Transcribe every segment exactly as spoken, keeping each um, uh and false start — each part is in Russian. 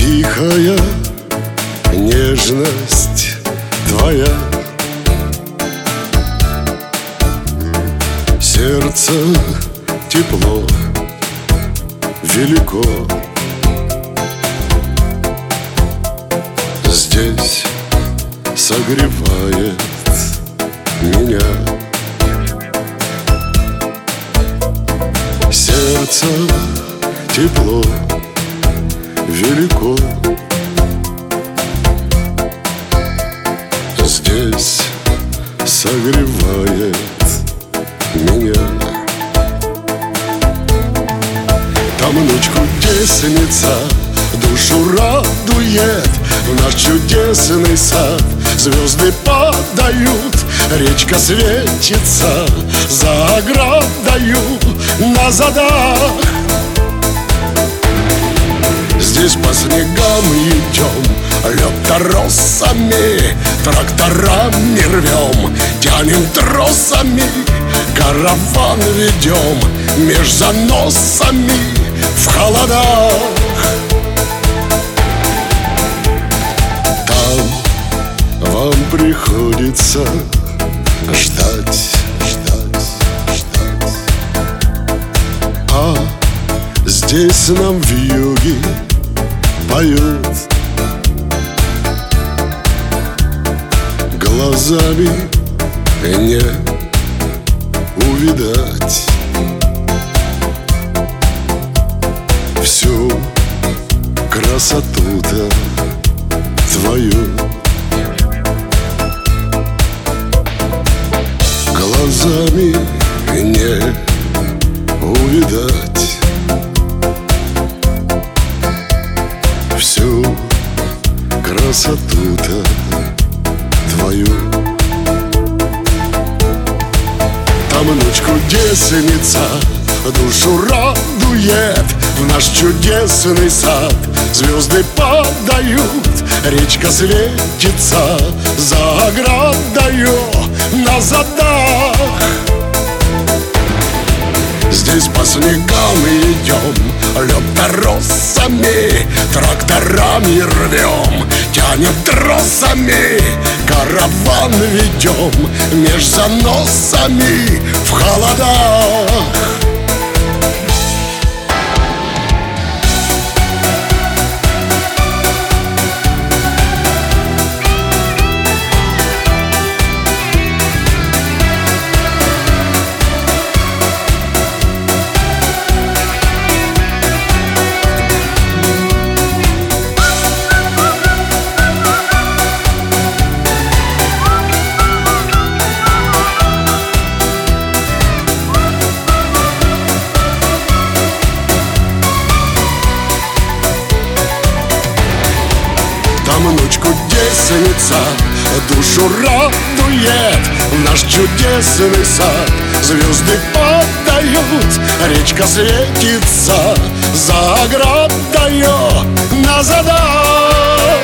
Тихая нежность твоя, сердце тепло велико. Здесь согревает меня. Сердце тепло велико. Здесь согревает меня. Там ночь кудесница душу радует. В наш чудесный сад звезды падают, речка светится за оградою на задах. Здесь по снегам идем, лед торосами, тракторами рвем, тянем тросами, караван ведем меж заносами в холодах. Там вам приходится ждать, ждать, ждать, а здесь нам вьюги поют. Глазами не увидать всю красоту-то твою. Глазами не увидать всю красоту-то твою. Там ночь кудесница душу радует. В наш чудесный сад звезды падают, речка светится за оградою на задах. Здесь по снегам идем, лед торосами, тракторами рвем, тянем тросами, караван ведем меж заносами в холодах. Там ночь кудесница душу радует. В наш чудесный сад звезды падают, речка светится за оградою на задах.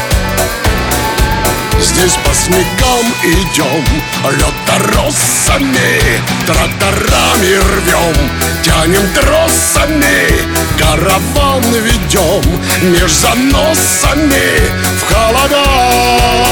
Здесь по снегам идем, лед торосами, тракторами рвем, тянем тросами, караван ведем меж заносами в холодах.